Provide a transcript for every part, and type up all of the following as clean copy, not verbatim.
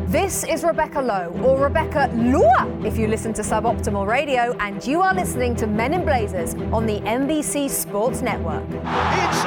This is Rebecca Lowe, or Rebecca Lua if you listen to Suboptimal Radio, and you are listening to Men in Blazers on the NBC Sports Network. It's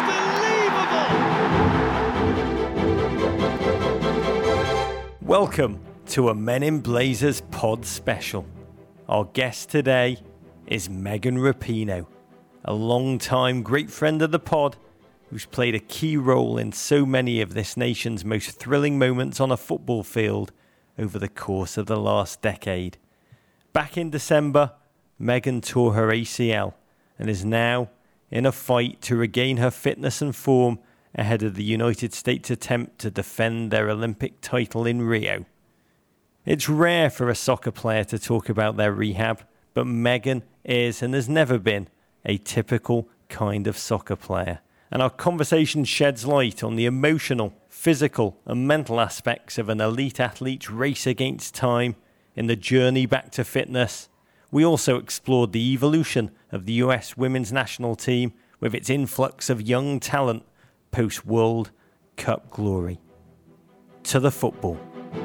unbelievable! Welcome to a Men in Blazers pod special. Our guest today is Megan Rapinoe, a long-time great friend of the pod who's played a key role in so many of this nation's most thrilling moments on a football field over the course of the last decade. Back in December, Megan tore her ACL and is now in a fight to regain her fitness and form ahead of the United States' attempt to defend their Olympic title in Rio. It's rare for a soccer player to talk about their rehab, but Megan is and has never been a typical kind of soccer player. And our conversation sheds light on the emotional, physical and mental aspects of an elite athlete's race against time in the journey back to fitness. We also explored the evolution of the US women's national team with its influx of young talent post-World Cup glory. To the football.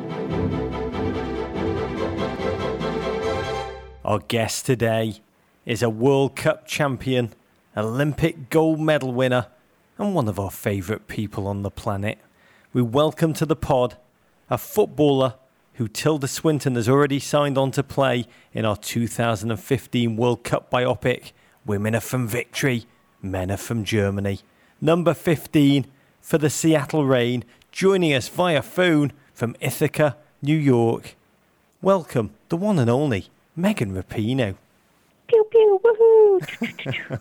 Our guest today is a World Cup champion, Olympic gold medal winner, and one of our favourite people on the planet. We welcome to the pod a footballer who Tilda Swinton has already signed on to play in our 2015 World Cup biopic, Women Are From Victory, Men Are From Germany. Number 15 for the Seattle Reign, joining us via phone from Ithaca, New York. Welcome, the one and only Megan Rapinoe. Pew, pew, woohoo.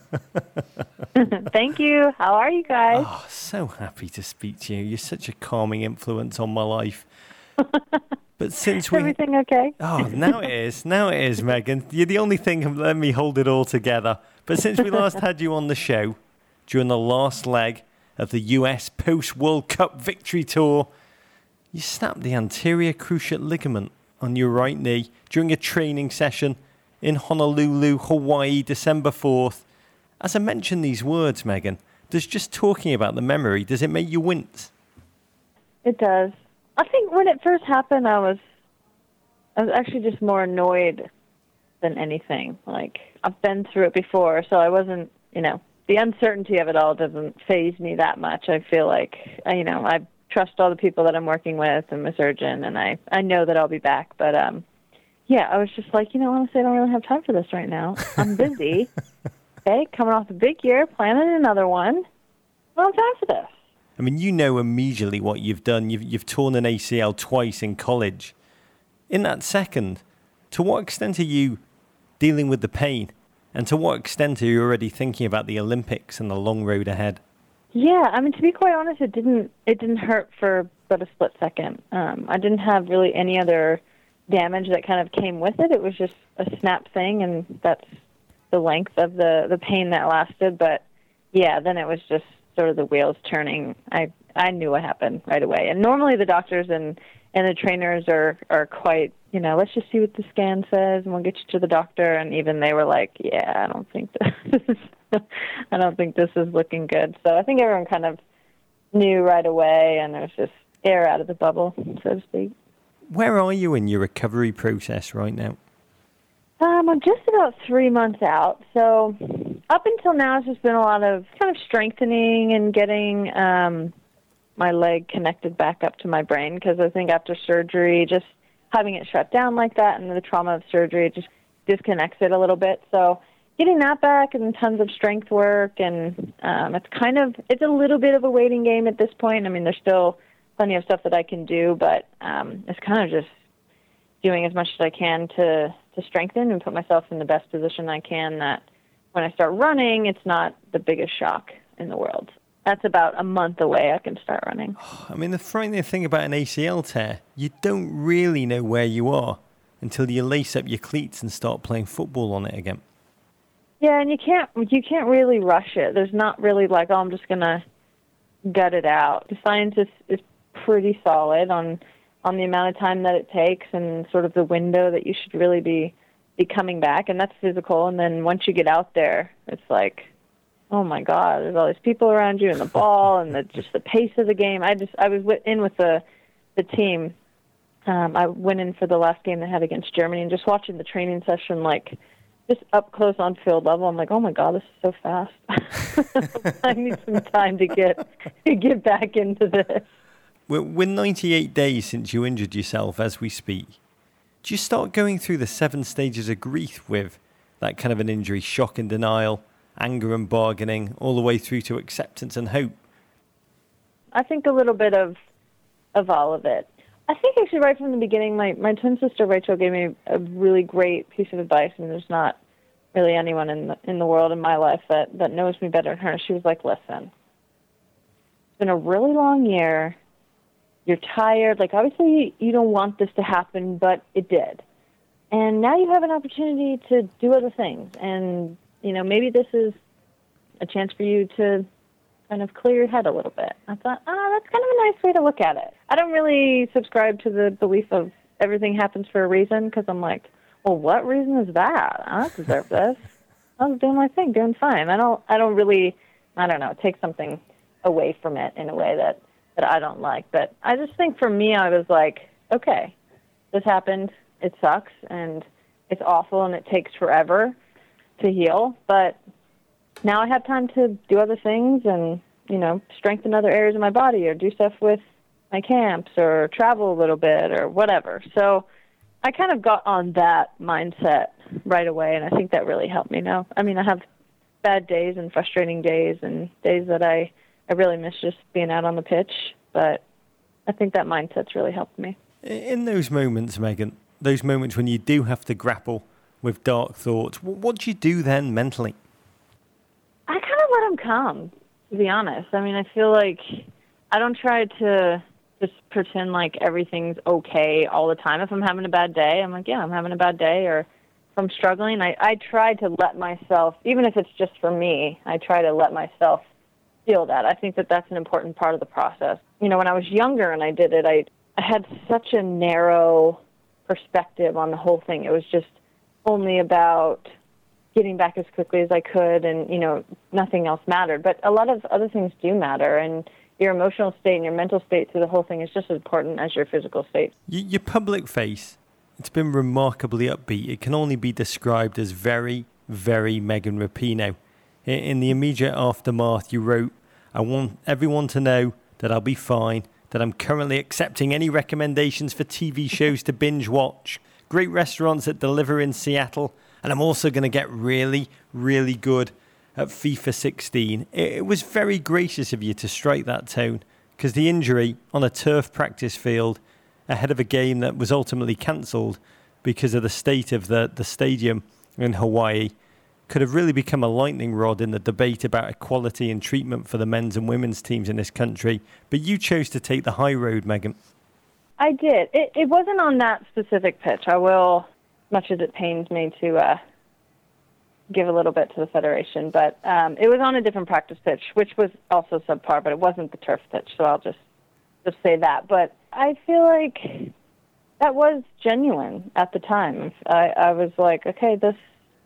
Thank you. How are you guys? Oh, so happy to speak to you. You're such a calming influence on my life. But since we... Everything okay? Oh, now it is. Now it is, Megan. You're the only thing let me hold it all together. But since we last had you on the show, during the last leg of the US post-World Cup victory tour, you snapped the anterior cruciate ligament on your right knee during a training session in Honolulu, Hawaii, December 4th. As I mention these words, Megan, does just talking about the memory, does it make you wince? It does. I think when it first happened, I was actually just more annoyed than anything. Like, I've been through it before, so I wasn't, the uncertainty of it all doesn't faze me that much. I feel like, I trust all the people that I'm working with and my surgeon, and I know that I'll be back, but, yeah, I was just like, honestly, I don't really have time for this right now. I'm busy. Okay, coming off a big year, planning another one. I don't have time for this. I mean, you know immediately what you've done. You've torn an ACL twice in college. In that second, to what extent are you dealing with the pain? And to what extent are you already thinking about the Olympics and the long road ahead? Yeah, I mean, to be quite honest, it didn't hurt for but a split second. I didn't have really any other damage that kind of came with it. It was just a snap thing, and that's the length of the pain that lasted. But yeah, then it was just sort of the wheels turning. I knew what happened right away. And normally the doctors and the trainers are quite, let's just see what the scan says and we'll get you to the doctor. And even they were like, yeah, I don't think this is looking good. So I think everyone kind of knew right away, and there was just air out of the bubble, so to speak. Where are you in your recovery process right now? I'm just about 3 months out. So up until now, it's just been a lot of kind of strengthening and getting my leg connected back up to my brain, because I think after surgery, just having it shut down like that and the trauma of surgery, it just disconnects it a little bit. So getting that back and tons of strength work, and it's a little bit of a waiting game at this point. I mean, there's still plenty of stuff that I can do, but it's kind of just doing as much as I can to strengthen and put myself in the best position I can, that when I start running, it's not the biggest shock in the world. That's about a month away I can start running. I mean, the frightening thing about an ACL tear, you don't really know where you are until you lace up your cleats and start playing football on it again. Yeah, and you can't really rush it. There's not really like, I'm just going to gut it out. The science is pretty solid on the amount of time that it takes and sort of the window that you should really be coming back, and that's physical. And then once you get out there, it's like, oh my God, there's all these people around you and the ball and just the pace of the game. I was in with the team I went in for the last game they had against Germany, and just watching the training session, like, just up close on field level, I'm like, oh my God, this is so fast. I need some time to get back into this. We're 98 days since you injured yourself as we speak. Do you start going through the 7 stages of grief with that kind of an injury? Shock and denial, anger and bargaining, all the way through to acceptance and hope? I think a little bit of all of it. I think actually right from the beginning, my twin sister Rachel gave me a really great piece of advice, and there's not really anyone in the world in my life that knows me better than her. She was like, listen, it's been a really long year. You're tired. Like, obviously, you don't want this to happen, but it did. And now you have an opportunity to do other things. And, maybe this is a chance for you to kind of clear your head a little bit. I thought, that's kind of a nice way to look at it. I don't really subscribe to the belief of everything happens for a reason, because I'm like, well, what reason is that? I don't deserve this. I was doing my thing, doing fine. I don't know, take something away from it in a way that I don't like. But I just think for me, I was like, okay, this happened. It sucks, and it's awful, and it takes forever to heal. But now I have time to do other things and, strengthen other areas of my body or do stuff with my camps or travel a little bit or whatever. So I kind of got on that mindset right away, and I think that really helped me now. I mean, I have bad days and frustrating days and days that I really miss just being out on the pitch, but I think that mindset's really helped me. In those moments, Megan, those moments when you do have to grapple with dark thoughts, what do you do then mentally? I kind of let them come, to be honest. I mean, I feel like I don't try to just pretend like everything's okay all the time. If I'm having a bad day, I'm like, yeah, I'm having a bad day. Or if I'm struggling, I try to let myself, even if it's just for me, I try to let myself feel that. I think that that's an important part of the process. When I was younger and I did it, I had such a narrow perspective on the whole thing. It was just only about getting back as quickly as I could, and, nothing else mattered. But a lot of other things do matter, and your emotional state and your mental state through the whole thing is just as important as your physical state. Your public face, it's been remarkably upbeat. It can only be described as very, very Megan Rapinoe. In the immediate aftermath, you wrote, I want everyone to know that I'll be fine, that I'm currently accepting any recommendations for TV shows to binge watch, great restaurants that deliver in Seattle, and I'm also going to get really, really good at FIFA 16. It was very gracious of you to strike that tone, because the injury on a turf practice field ahead of a game that was ultimately cancelled because of the state of the stadium in Hawaii could have really become a lightning rod in the debate about equality and treatment for the men's and women's teams in this country. But you chose to take the high road, Megan. I did. It wasn't on that specific pitch. I will, much as it pains me to give a little bit to the Federation, but it was on a different practice pitch, which was also subpar, but it wasn't the turf pitch, so I'll just say that. But I feel like that was genuine at the time. I was like, okay, this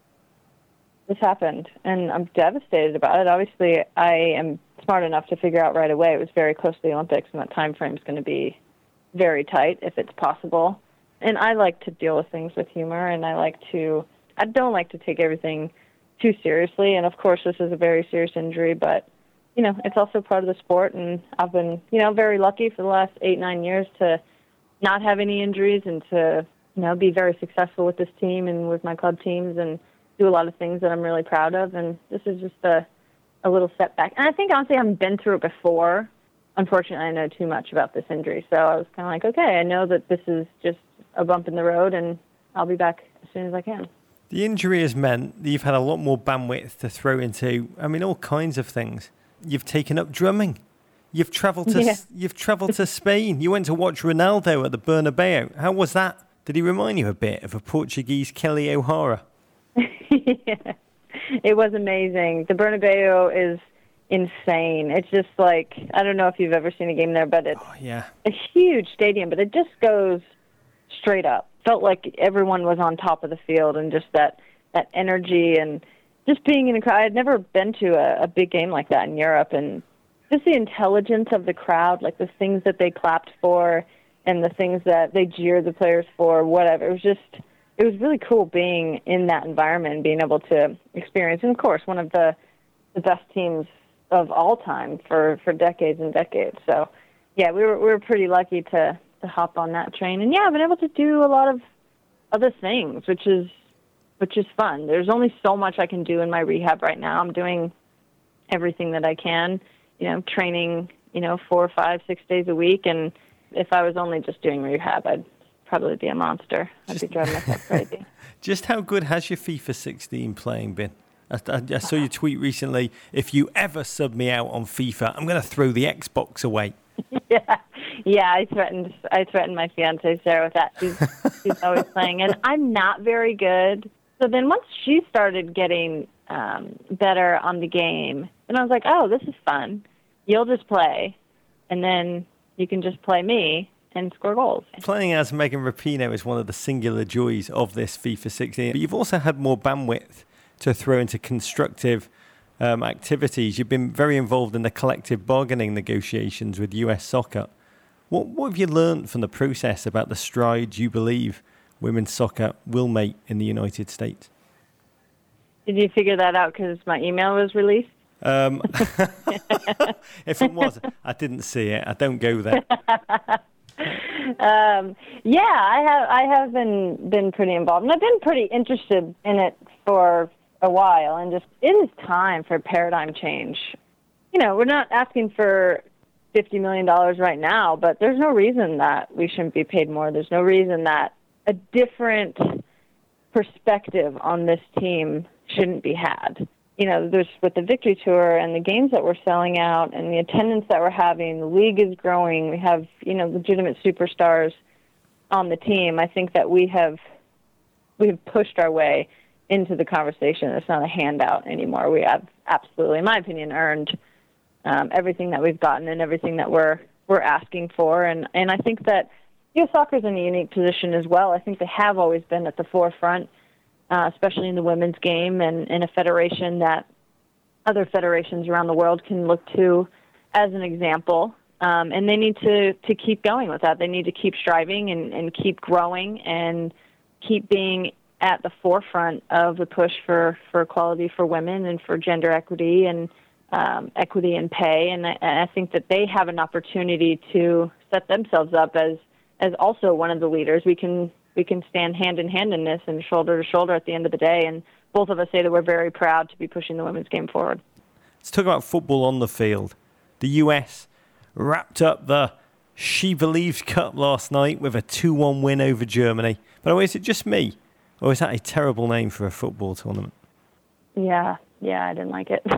happened, and I'm devastated about it. Obviously, I am smart enough to figure out right away it was very close to the Olympics, and that time frame is going to be very tight if it's possible. And I like to deal with things with humor, and I don't like to take everything too seriously. And of course, this is a very serious injury, but it's also part of the sport. And I've been, very lucky for the last 8-9 years to not have any injuries and to, be very successful with this team and with my club teams and do a lot of things that I'm really proud of. And this is just a little setback. And I think honestly, I haven't been through it before. Unfortunately, I know too much about this injury. So I was kind of like, okay, I know that this is just a bump in the road, and I'll be back as soon as I can. The injury has meant that you've had a lot more bandwidth to throw into, all kinds of things. You've taken up drumming. You've travelled to Spain. You went to watch Ronaldo at the Bernabeu. How was that? Did he remind you a bit of a Portuguese Kelly O'Hara? Yeah, it was amazing. The Bernabeu is insane. It's just like, I don't know if you've ever seen a game there, but it's a huge stadium, but it just goes straight up. Felt like everyone was on top of the field, and just that energy and just being in a crowd. I had never been to a big game like that in Europe, and just the intelligence of the crowd, like the things that they clapped for and the things that they jeered the players for, whatever. It was really cool being in that environment and being able to experience, and of course, one of the best teams of all time for decades and decades. So, yeah, we were pretty lucky to hop on that train. And, yeah, I've been able to do a lot of other things, which is fun. There's only so much I can do in my rehab right now. I'm doing everything that I can, training, 4, 5, 6 days a week. And if I was only just doing rehab, I'd probably be a monster. I'd be driving myself crazy. Just how good has your FIFA 16 playing been? I saw you tweet recently, if you ever sub me out on FIFA, I'm going to throw the Xbox away. Yeah. I threatened my fiancée Sarah with that. She's always playing, and I'm not very good. So then once she started getting better on the game, and I was like, oh, this is fun. You'll just play, and then you can just play me and score goals. Playing as Megan Rapinoe is one of the singular joys of this FIFA 16. But you've also had more bandwidth to throw into constructive activities. You've been very involved in the collective bargaining negotiations with US Soccer. What have you learned from the process about the strides you believe women's soccer will make in the United States? Did you figure that out because my email was released? If it was, I didn't see it. I don't go there. I have been pretty involved, and I've been pretty interested in it for a while, and just it is time for a paradigm change. We're not asking for $50 million right now, but there's no reason that we shouldn't be paid more. There's no reason that a different perspective on this team shouldn't be had. There's with the Victory Tour and the games that we're selling out and the attendance that we're having, the league is growing. We have, legitimate superstars on the team. I think that we have pushed our way into the conversation. It's not a handout anymore. We have absolutely, in my opinion, earned everything that we've gotten and everything that we're asking for. And I think that U.S. Soccer is in a unique position as well. I think they have always been at the forefront, especially in the women's game, and in a federation that other federations around the world can look to as an example. And they need to keep going with that. They need to keep striving and keep growing and keep being at the forefront of the push for equality for women and for gender equity and equity in pay. And I think that they have an opportunity to set themselves up as also one of the leaders. We can stand hand in hand in this and shoulder to shoulder at the end of the day. And both of us say that we're very proud to be pushing the women's game forward. Let's talk about football on the field. The US wrapped up the She Believes Cup last night with a 2-1 win over Germany. By the way, is it just me? Or is that a terrible name for a football tournament? Yeah, I didn't like it.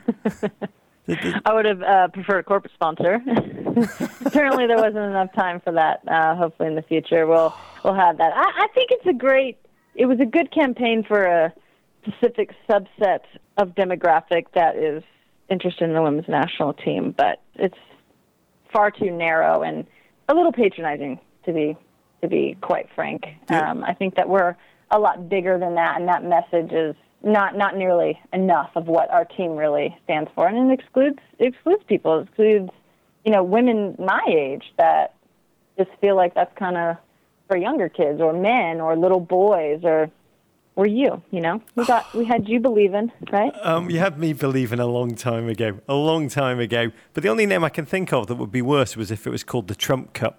I would have preferred a corporate sponsor. Apparently there wasn't enough time for that. Hopefully in the future we'll have that. I think it was a good campaign for a specific subset of demographic that is interested in the women's national team, but it's far too narrow and a little patronizing, to be quite frank. Yeah. I think that we're a lot bigger than that, and that message is not nearly enough of what our team really stands for, and it excludes people. It excludes, women my age that just feel like that's kind of for younger kids or men or little boys or you. We had you believing, right? You had me believing a long time ago. But the only name I can think of that would be worse was if it was called the Trump Cup.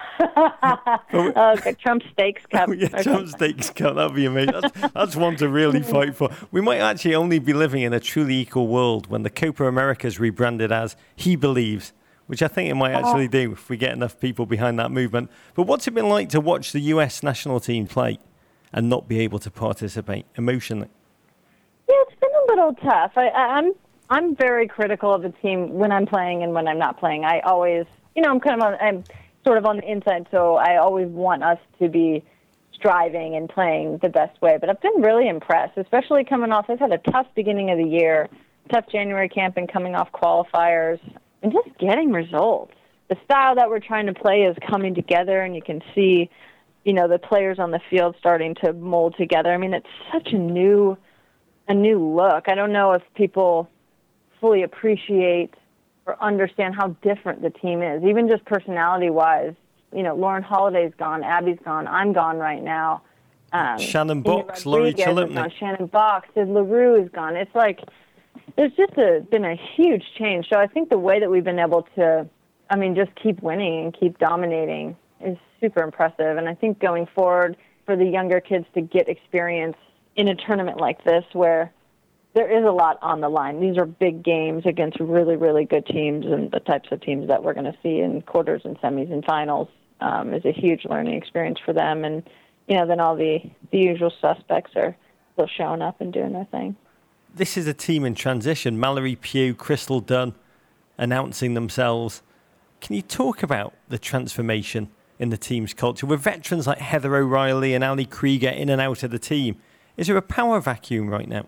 Okay, Trump Steaks Cup. Yeah, Trump Steaks Cup. That'd be amazing. That's one to really fight for. We might actually only be living in a truly equal world when the Copa America is rebranded as He Believes, which I think it might actually do if we get enough people behind that movement. But what's it been like to watch the US national team play and not be able to participate emotionally? Yeah, it's been a little tough. I'm very critical of the team when I'm playing and when I'm not playing. I always, I'm sort of on the inside, so I always want us to be striving and playing the best way. But I've been really impressed, especially coming off. I've had a tough beginning of the year, tough January camp and coming off qualifiers, and just getting results. The style that we're trying to play is coming together, and you can see, the players on the field starting to mold together. I mean, it's such a new look. I don't know if people fully appreciate or understand how different the team is, even just personality-wise. Lauren Holiday's gone, Abby's gone, I'm gone right now. Shannon Box, Laurie Chalupnik. Shannon Box, Sid LaRue is gone. It's like there's just been a huge change. So I think the way that we've been able to, just keep winning and keep dominating is super impressive. And I think going forward for the younger kids to get experience in a tournament like this where there is a lot on the line. These are big games against really, really good teams, and the types of teams that we're going to see in quarters and semis and finals is a huge learning experience for them. And then all the usual suspects are still showing up and doing their thing. This is a team in transition. Mallory Pugh, Crystal Dunn announcing themselves. Can you talk about the transformation in the team's culture? With veterans like Heather O'Reilly and Ali Krieger in and out of the team, is there a power vacuum right now?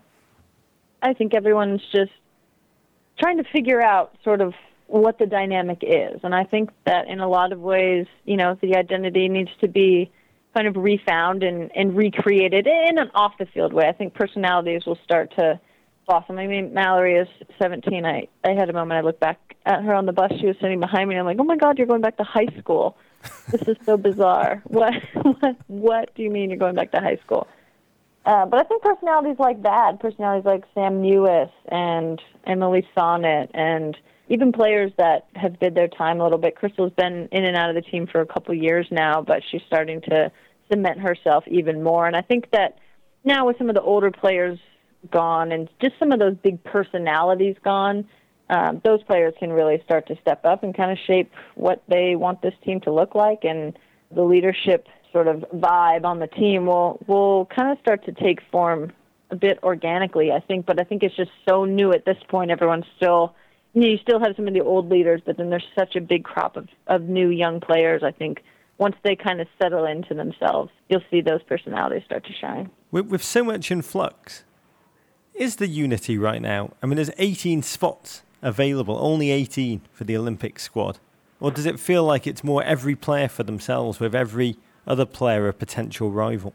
I think everyone's just trying to figure out sort of what the dynamic is. And I think that in a lot of ways, the identity needs to be kind of refound and recreated in an off-the-field way. I think personalities will start to blossom. Mallory is 17. I had a moment, I looked back at her on the bus. She was sitting behind me, and I'm like, oh, my God, you're going back to high school. This is so bizarre. What do you mean you're going back to high school? But I think personalities like that, personalities like Sam Mewis and Emily Sonnet, and even players that have bid their time a little bit. Crystal's been in and out of the team for a couple years now, but she's starting to cement herself even more. And I think that now with some of the older players gone and just some of those big personalities gone, those players can really start to step up and kind of shape what they want this team to look like. And the leadership sort of vibe on the team will kind of start to take form a bit organically, I think. But I think it's just so new at this point. Everyone's still, you still have some of the old leaders, but then there's such a big crop of new young players. I think once they kind of settle into themselves, you'll see those personalities start to shine. With so much in flux, is the unity right now? There's 18 spots available, only 18 for the Olympic squad. Or does it feel like it's more every player for themselves, with every other player a potential rival?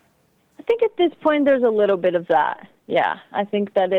I think at this point there's a little bit of that. Yeah, I think that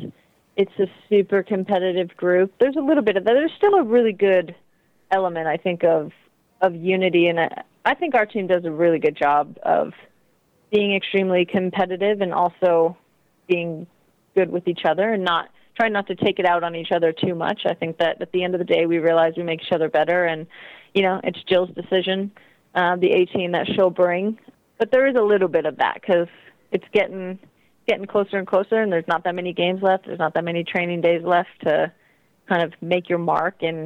it's a super competitive group. There's a little bit of that. There's still a really good element, I think, of unity, and I think our team does a really good job of being extremely competitive and also being good with each other and trying not to take it out on each other too much. I think that at the end of the day we realize we make each other better, and it's Jill's decision, the 18 that she'll bring. But there is a little bit of that because it's getting closer and closer, and there's not that many games left. There's not that many training days left to kind of make your mark, and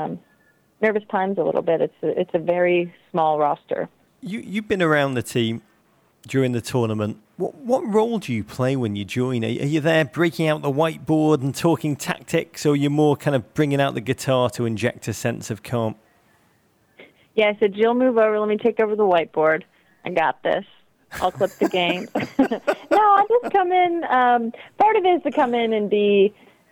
nervous times a little bit. It's a very small roster. You've been around the team during the tournament. What role do you play when you join? Are you there breaking out the whiteboard and talking tactics, or you're more kind of bringing out the guitar to inject a sense of calm? Yeah, I said, Jill, move over. Let me take over the whiteboard. I got this. I'll clip the game. No, I just come in. Part of it is to come in and be,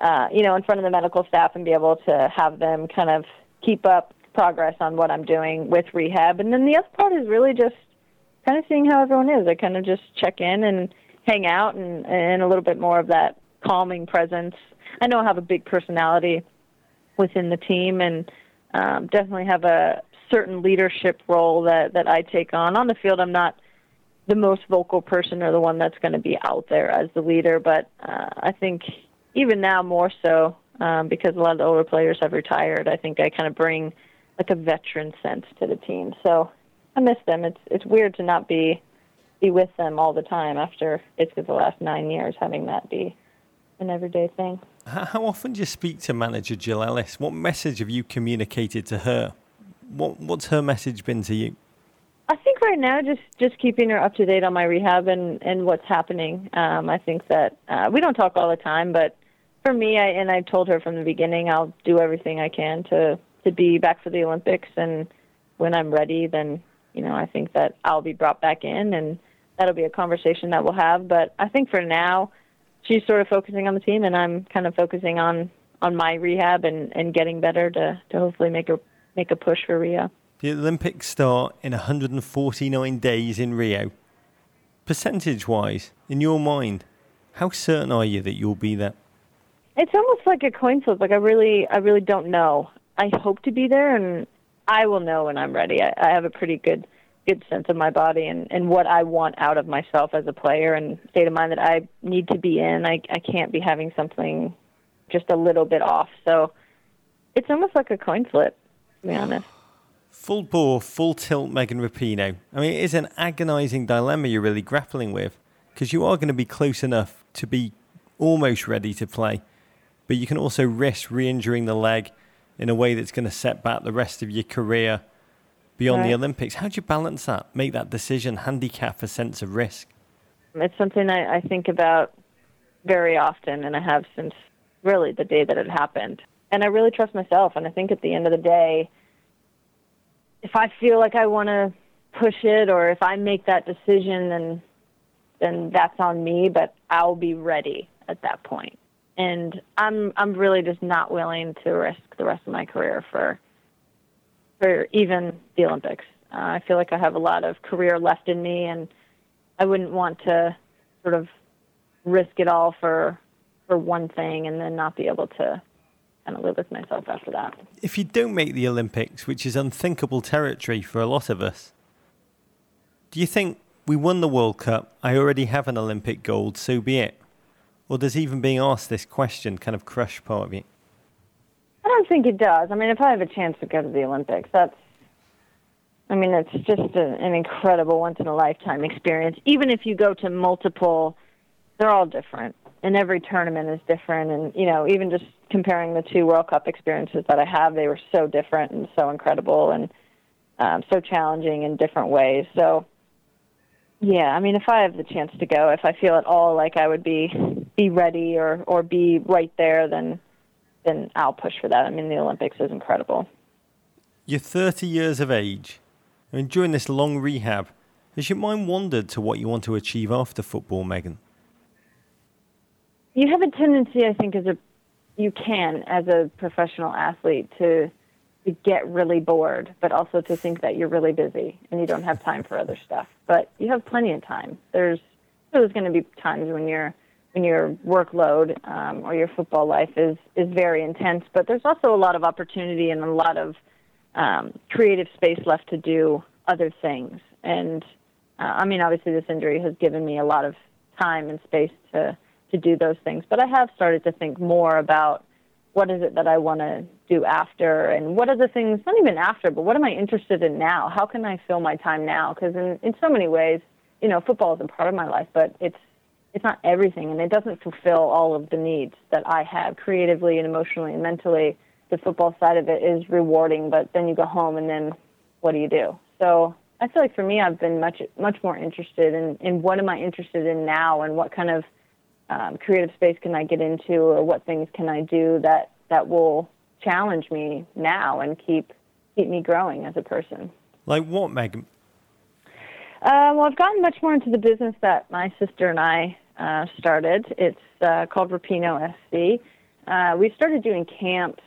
in front of the medical staff and be able to have them kind of keep up progress on what I'm doing with rehab. And then the other part is really just kind of seeing how everyone is. I kind of just check in and hang out and a little bit more of that calming presence. I know I have a big personality within the team and definitely have a certain leadership role that I take on. On the field, I'm not the most vocal person or the one that's going to be out there as the leader, but I think even now more so because a lot of the older players have retired, I think I kind of bring like a veteran sense to the team. So I miss them. It's weird to not be with them all the time after basically the last 9 years, having that be an everyday thing. How often do you speak to manager Jill Ellis? What message have you communicated to her? What's her message been to you? I think right now just keeping her up to date on my rehab and what's happening. I think that we don't talk all the time, but for me, I told her from the beginning, I'll do everything I can to be back for the Olympics, and when I'm ready, then I think that I'll be brought back in, and that'll be a conversation that we'll have. But I think for now, she's sort of focusing on the team, and I'm kind of focusing on my rehab and getting better to hopefully make a push for Rio. The Olympics start in 149 days in Rio. Percentage-wise, in your mind, how certain are you that you'll be there? It's almost like a coin flip. Like I really don't know. I hope to be there, and I will know when I'm ready. I have a pretty good sense of my body and what I want out of myself as a player and state of mind that I need to be in. I can't be having something just a little bit off. So it's almost like a coin flip, to be honest. Full bore, full tilt Megan Rapinoe. I mean, it is an agonising dilemma you're really grappling with, because you are going to be close enough to be almost ready to play, but you can also risk re-injuring the leg in a way that's going to set back the rest of your career beyond the Olympics. How do you balance that, make that decision, handicap a sense of risk? It's something I think about very often, and I have since really the day that it happened. And I really trust myself, and I think at the end of the day, if I feel like I want to push it or if I make that decision, then that's on me, but I'll be ready at that point. And I'm really just not willing to risk the rest of my career for even the Olympics. I feel like I have a lot of career left in me, and I wouldn't want to sort of risk it all for one thing and then not be able to kind of live with myself after that. If you don't make the Olympics, which is unthinkable territory for a lot of us, do you think we won the World Cup, I already have an Olympic gold, so be it? Or does even being asked this question kind of crush part of you? I don't think it does. I mean, if I have a chance to go to the Olympics, it's just an incredible once-in-a-lifetime experience. Even if you go to multiple, they're all different. And every tournament is different. And, even just comparing the two World Cup experiences that I have, they were so different and so incredible and so challenging in different ways. So, yeah, if I have the chance to go, if I feel at all like I would be ready or be right there, then I'll push for that. The Olympics is incredible. You're 30 years of age. During this long rehab, has your mind wandered to what you want to achieve after football, Megan? You have a tendency, I think, as a professional athlete to get really bored, but also to think that you're really busy and you don't have time for other stuff. But you have plenty of time. There's going to be times when your workload or your football life is very intense, but there's also a lot of opportunity and a lot of creative space left to do other things. And obviously this injury has given me a lot of time and space to do those things, but I have started to think more about what is it that I want to do after, and what are the things, not even after, but what am I interested in now? How can I fill my time now? Because in so many ways, football is a part of my life, but it's not everything, and it doesn't fulfill all of the needs that I have creatively and emotionally and mentally. The football side of it is rewarding, but then you go home, and then what do you do? So I feel like for me, I've been much more interested in what am I interested in now, and what kind of creative space can I get into, or what things can I do that will challenge me now and keep me growing as a person. Like what, Megan? Well, I've gotten much more into the business that my sister and I started. It's called Rapinoe SC. We started doing camps,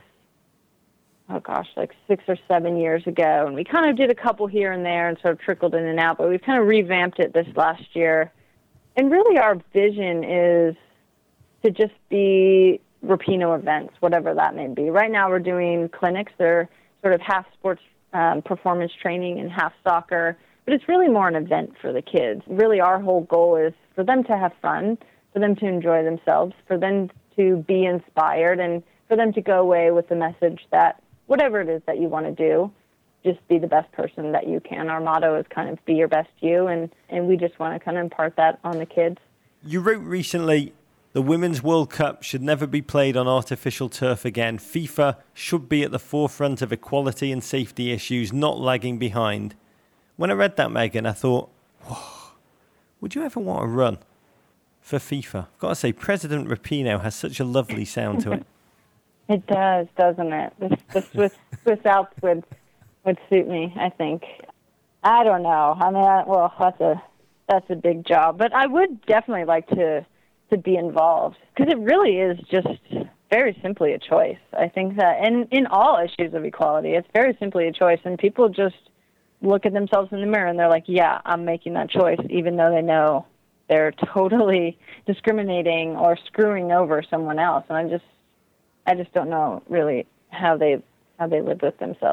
like 6 or 7 years ago, and we kind of did a couple here and there and sort of trickled in and out, but we've kind of revamped it this last year. And really our vision is to just be Rapinoe events, whatever that may be. Right now we're doing clinics. They're sort of half sports performance training and half soccer, but it's really more an event for the kids. Really our whole goal is for them to have fun, for them to enjoy themselves, for them to be inspired, and for them to go away with the message that whatever it is that you want to do, just be the best person that you can. Our motto is kind of be your best you, and we just want to kind of impart that on the kids. You wrote recently, the Women's World Cup should never be played on artificial turf again. FIFA should be at the forefront of equality and safety issues, not lagging behind. When I read that, Megan, I thought, whoa, would you ever want to run for FIFA? I've got to say, President Rapinoe has such a lovely sound to it. It does, doesn't it? The Swiss Alps would suit me, I think. I don't know. That's a big job. But I would definitely like to be involved, because it really is just very simply a choice. I think that in all issues of equality, it's very simply a choice, and people just look at themselves in the mirror and they're like, yeah, I'm making that choice, even though they know they're totally discriminating or screwing over someone else. And I just don't know really how they live with themselves.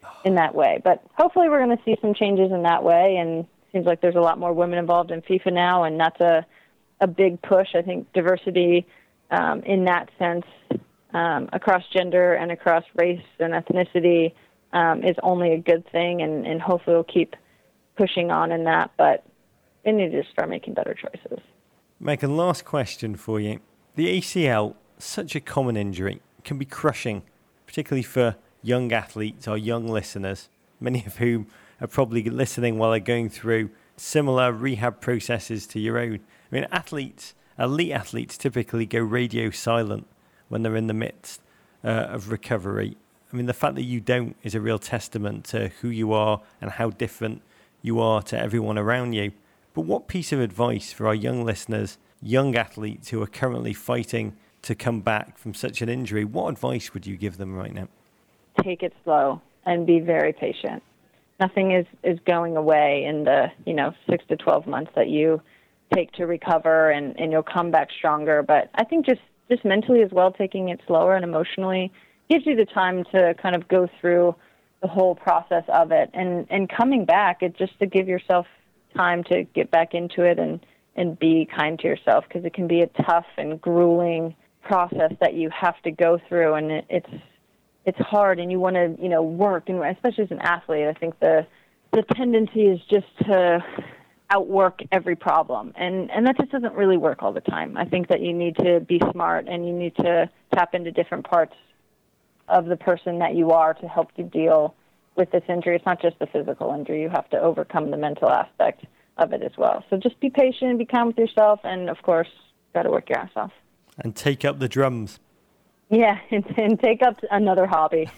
in that way. But hopefully we're going to see some changes in that way, and it seems like there's a lot more women involved in FIFA now, and that's a big push. I think diversity in that sense across gender and across race and ethnicity is only a good thing, and hopefully we'll keep pushing on in that, but they need to start making better choices. Megan, last question for you. The ACL, such a common injury, can be crushing, particularly for young athletes or young listeners, many of whom are probably listening while they're going through similar rehab processes to your own. I mean, elite athletes typically go radio silent when they're in the midst of recovery. I mean, the fact that you don't is a real testament to who you are and how different you are to everyone around you. But what piece of advice for our young listeners, young athletes who are currently fighting to come back from such an injury, what advice would you give them right now? Take it slow and be very patient. Nothing is going away in the 6 to 12 months that you take to recover, and you'll come back stronger. But I think just mentally as well, taking it slower and emotionally gives you the time to kind of go through the whole process of it. And coming back, it's just to give yourself time to get back into it and be kind to yourself, because it can be a tough and grueling process that you have to go through, and it's hard, and you want to work, and especially as an athlete, I think the tendency is just to outwork every problem, and that just doesn't really work all the time. I think that you need to be smart, and you need to tap into different parts of the person that you are to help you deal with this injury. It's not just the physical injury. You have to overcome the mental aspect of it as well. So just be patient, be kind with yourself, and of course, got to work your ass off. And take up the drums. Yeah, and take up another hobby.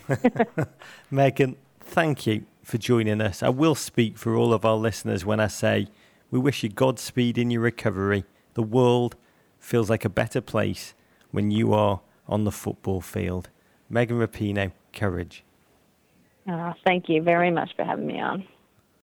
Megan, thank you for joining us. I will speak for all of our listeners when I say we wish you Godspeed in your recovery. The world feels like a better place when you are on the football field. Megan Rapinoe, courage. Thank you very much for having me on.